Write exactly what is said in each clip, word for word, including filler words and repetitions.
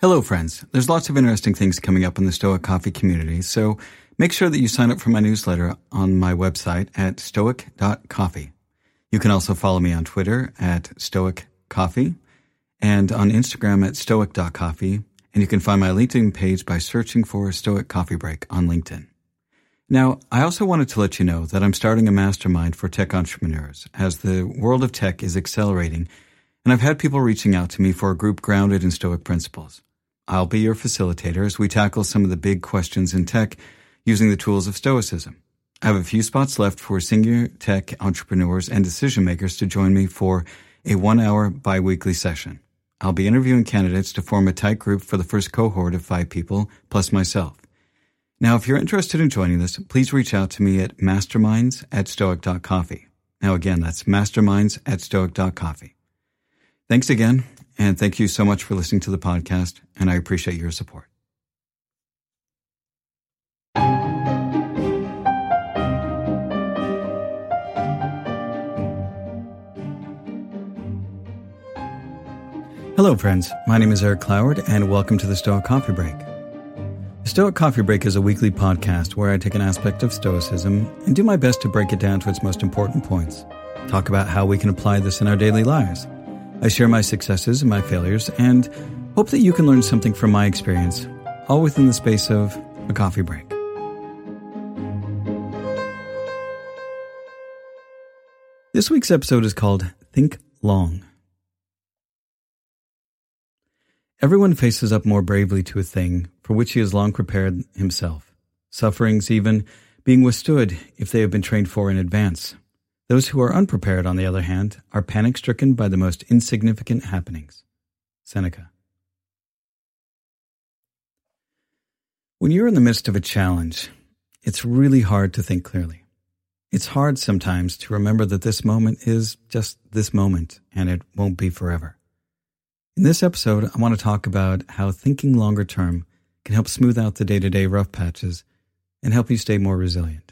Hello, friends. There's lots of interesting things coming up in the Stoic Coffee community, so make sure that you sign up for my newsletter on my website at stoic dot coffee. You can also follow me on Twitter at stoic coffee and on Instagram at stoic dot coffee, and you can find my LinkedIn page by searching for Stoic Coffee Break on LinkedIn. Now, I also wanted to let you know that I'm starting a mastermind for tech entrepreneurs as the world of tech is accelerating, and I've had people reaching out to me for a group grounded in Stoic principles. I'll be your facilitator as we tackle some of the big questions in tech using the tools of Stoicism. I have a few spots left for senior tech entrepreneurs and decision makers to join me for a one-hour bi-weekly session. I'll be interviewing candidates to form a tight group for the first cohort of five people, plus myself. Now, if you're interested in joining this, please reach out to me at masterminds at stoic dot coffee. Now, again, that's masterminds at stoic dot coffee. Thanks again, and thank you so much for listening to the podcast, and I appreciate your support. Hello, friends. My name is Eric Cloward, and welcome to the Stoic Coffee Break. The Stoic Coffee Break is a weekly podcast where I take an aspect of Stoicism and do my best to break it down to its most important points, talk about how we can apply this in our daily lives. I share my successes and my failures, and hope that you can learn something from my experience, all within the space of a coffee break. This week's episode is called Think Long. Everyone faces up more bravely to a thing for which he has long prepared himself, sufferings even being withstood if they have been trained for in advance. Those who are unprepared, on the other hand, are panic-stricken by the most insignificant happenings. Seneca. When you're in the midst of a challenge, it's really hard to think clearly. It's hard sometimes to remember that this moment is just this moment, and it won't be forever. In this episode, I want to talk about how thinking longer term can help smooth out the day-to-day rough patches and help you stay more resilient.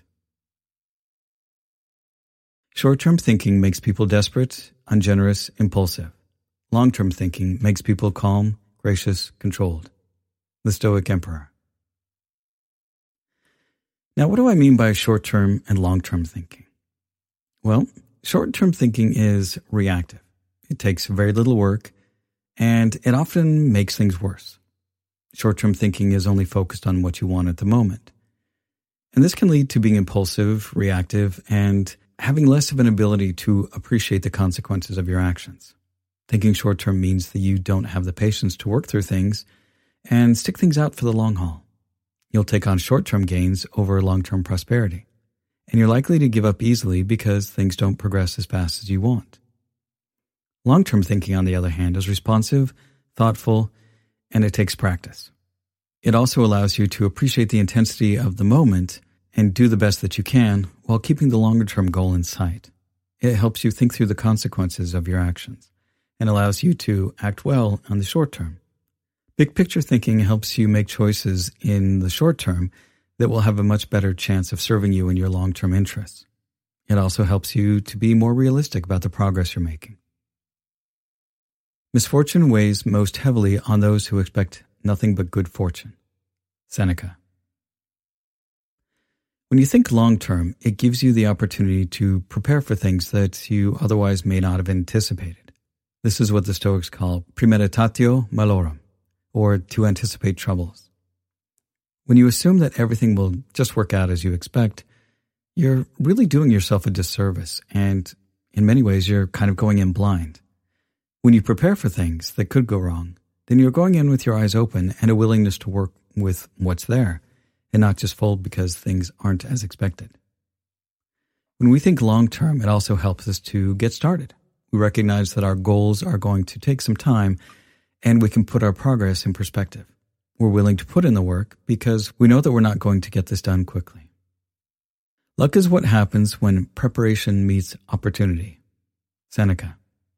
Short-term thinking makes people desperate, ungenerous, impulsive. Long-term thinking makes people calm, gracious, controlled. The Stoic Emperor. Now, what do I mean by short-term and long-term thinking? Well, short-term thinking is reactive. It takes very little work, and it often makes things worse. Short-term thinking is only focused on what you want at the moment. And this can lead to being impulsive, reactive, and having less of an ability to appreciate the consequences of your actions. Thinking short-term means that you don't have the patience to work through things and stick things out for the long haul. You'll take on short-term gains over long-term prosperity, and you're likely to give up easily because things don't progress as fast as you want. Long-term thinking, on the other hand, is responsive, thoughtful, and it takes practice. It also allows you to appreciate the intensity of the moment and do the best that you can while keeping the longer-term goal in sight. It helps you think through the consequences of your actions and allows you to act well on the short term. Big-picture thinking helps you make choices in the short term that will have a much better chance of serving you in your long-term interests. It also helps you to be more realistic about the progress you're making. Misfortune weighs most heavily on those who expect nothing but good fortune. Seneca. When you think long-term, it gives you the opportunity to prepare for things that you otherwise may not have anticipated. This is what the Stoics call premeditatio malorum, or to anticipate troubles. When you assume that everything will just work out as you expect, you're really doing yourself a disservice, and in many ways you're kind of going in blind. When you prepare for things that could go wrong, then you're going in with your eyes open and a willingness to work with what's there, and not just fold because things aren't as expected. When we think long-term, it also helps us to get started. We recognize that our goals are going to take some time, and we can put our progress in perspective. We're willing to put in the work because we know that we're not going to get this done quickly. Luck is what happens when preparation meets opportunity. Seneca.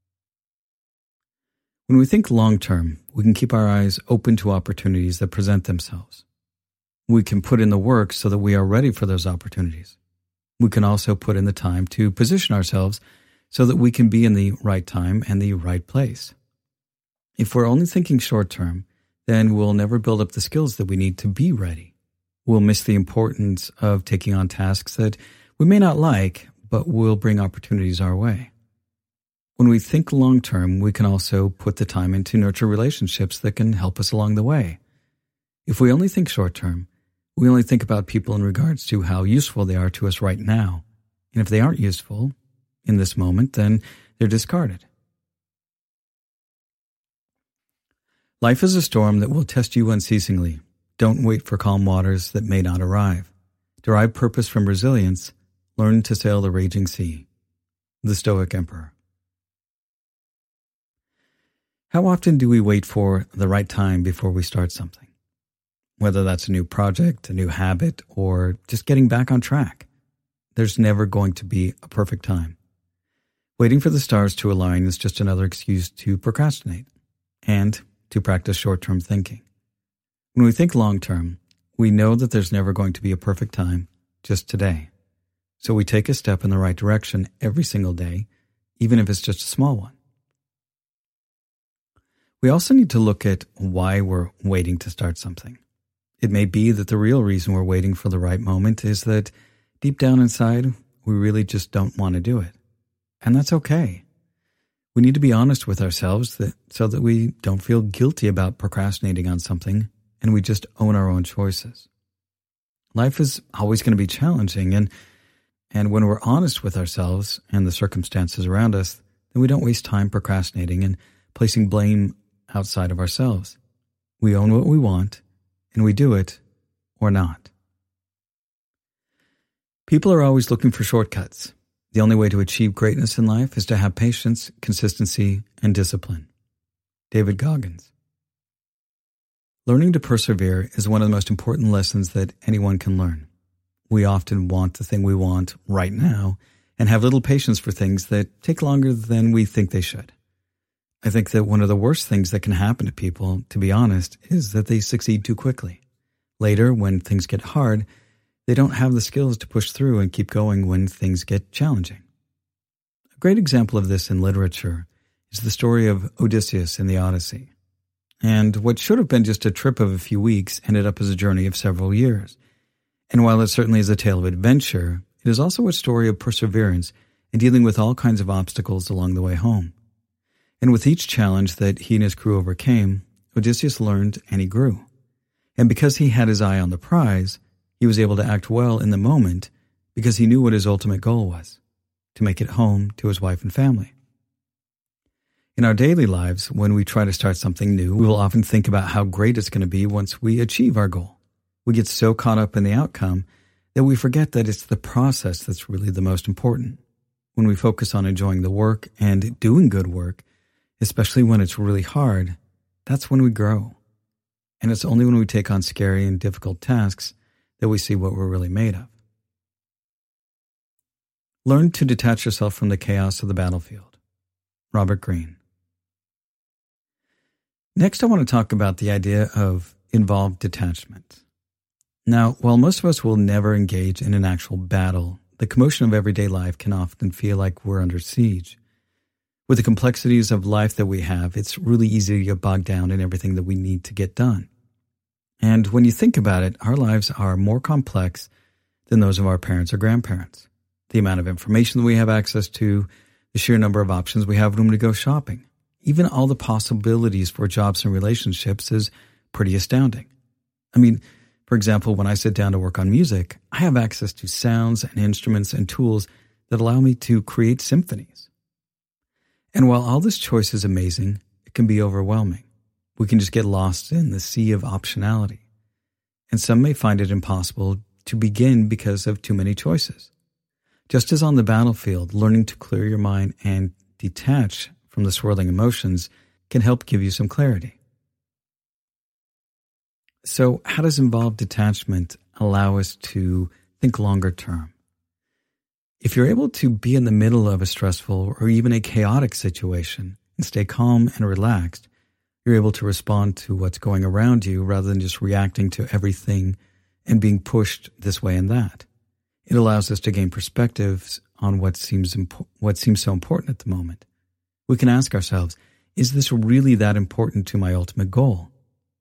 When we think long-term, we can keep our eyes open to opportunities that present themselves. We can put in the work so that we are ready for those opportunities. We can also put in the time to position ourselves so that we can be in the right time and the right place. If we're only thinking short-term, then we'll never build up the skills that we need to be ready. We'll miss the importance of taking on tasks that we may not like, but will bring opportunities our way. When we think long-term, we can also put the time in to nurture relationships that can help us along the way. If we only think short-term, we only think about people in regards to how useful they are to us right now. And if they aren't useful in this moment, then they're discarded. Life is a storm that will test you unceasingly. Don't wait for calm waters that may not arrive. Derive purpose from resilience. Learn to sail the raging sea. The Stoic Emperor. How often do we wait for the right time before we start something? Whether that's a new project, a new habit, or just getting back on track. There's never going to be a perfect time. Waiting for the stars to align is just another excuse to procrastinate and to practice short-term thinking. When we think long-term, we know that there's never going to be a perfect time, just today. So we take a step in the right direction every single day, even if it's just a small one. We also need to look at why we're waiting to start something. It may be that the real reason we're waiting for the right moment is that deep down inside, we really just don't want to do it. And that's okay. We need to be honest with ourselves that, so that we don't feel guilty about procrastinating on something and we just own our own choices. Life is always going to be challenging, and, and when we're honest with ourselves and the circumstances around us, then we don't waste time procrastinating and placing blame outside of ourselves. We own what we want, and we do it or not. People are always looking for shortcuts. The only way to achieve greatness in life is to have patience, consistency, and discipline. David Goggins. Learning to persevere is one of the most important lessons that anyone can learn. We often want the thing we want right now and have little patience for things that take longer than we think they should. I think that one of the worst things that can happen to people, to be honest, is that they succeed too quickly. Later, when things get hard, they don't have the skills to push through and keep going when things get challenging. A great example of this in literature is the story of Odysseus in the Odyssey. And what should have been just a trip of a few weeks ended up as a journey of several years. And while it certainly is a tale of adventure, it is also a story of perseverance and dealing with all kinds of obstacles along the way home. And with each challenge that he and his crew overcame, Odysseus learned and he grew. And because he had his eye on the prize, he was able to act well in the moment because he knew what his ultimate goal was, to make it home to his wife and family. In our daily lives, when we try to start something new, we will often think about how great it's going to be once we achieve our goal. We get so caught up in the outcome that we forget that it's the process that's really the most important. When we focus on enjoying the work and doing good work, especially when it's really hard, that's when we grow. And it's only when we take on scary and difficult tasks that we see what we're really made of. Learn to detach yourself from the chaos of the battlefield. Robert Greene. Next, I want to talk about the idea of involved detachment. Now, while most of us will never engage in an actual battle, the commotion of everyday life can often feel like we're under siege. With the complexities of life that we have, it's really easy to get bogged down in everything that we need to get done. And when you think about it, our lives are more complex than those of our parents or grandparents. The amount of information that we have access to, the sheer number of options we have room to go shopping, even all the possibilities for jobs and relationships is pretty astounding. I mean, for example, when I sit down to work on music, I have access to sounds and instruments and tools that allow me to create symphonies. And while all this choice is amazing, it can be overwhelming. We can just get lost in the sea of optionality. And some may find it impossible to begin because of too many choices. Just as on the battlefield, learning to clear your mind and detach from the swirling emotions can help give you some clarity. So how does involved detachment allow us to think longer term? If you're able to be in the middle of a stressful or even a chaotic situation and stay calm and relaxed, you're able to respond to what's going around you rather than just reacting to everything and being pushed this way and that. It allows us to gain perspectives on what seems impo- what seems so important at the moment. We can ask ourselves, is this really that important to my ultimate goal?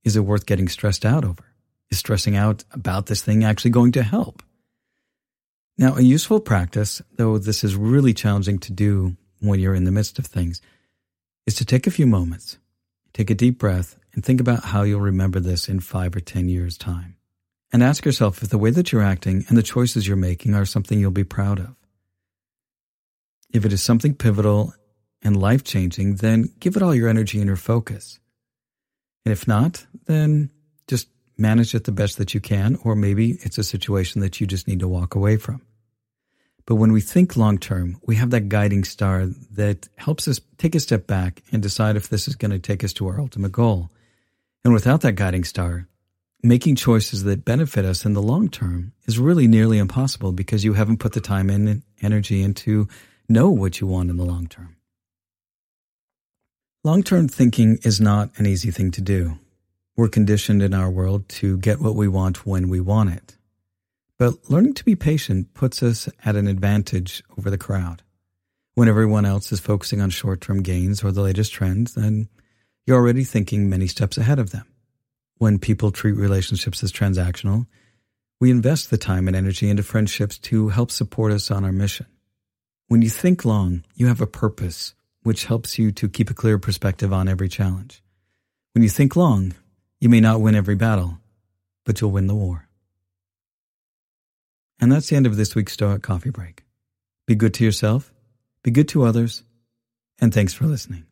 Is it worth getting stressed out over? Is stressing out about this thing actually going to help? Now, a useful practice, though this is really challenging to do when you're in the midst of things, is to take a few moments, take a deep breath, and think about how you'll remember this in five or ten years' time. And ask yourself if the way that you're acting and the choices you're making are something you'll be proud of. If it is something pivotal and life-changing, then give it all your energy and your focus. And if not, then just manage it the best that you can, or maybe it's a situation that you just need to walk away from. But when we think long-term, we have that guiding star that helps us take a step back and decide if this is going to take us to our ultimate goal. And without that guiding star, making choices that benefit us in the long term is really nearly impossible because you haven't put the time and energy into know what you want in the long term. Long-term thinking is not an easy thing to do. We're conditioned in our world to get what we want when we want it. But learning to be patient puts us at an advantage over the crowd. When everyone else is focusing on short-term gains or the latest trends, then you're already thinking many steps ahead of them. When people treat relationships as transactional, we invest the time and energy into friendships to help support us on our mission. When you think long, you have a purpose, which helps you to keep a clear perspective on every challenge. When you think long, you may not win every battle, but you'll win the war. And that's the end of this week's Stoic Coffee Break. Be good to yourself, be good to others, and thanks for listening.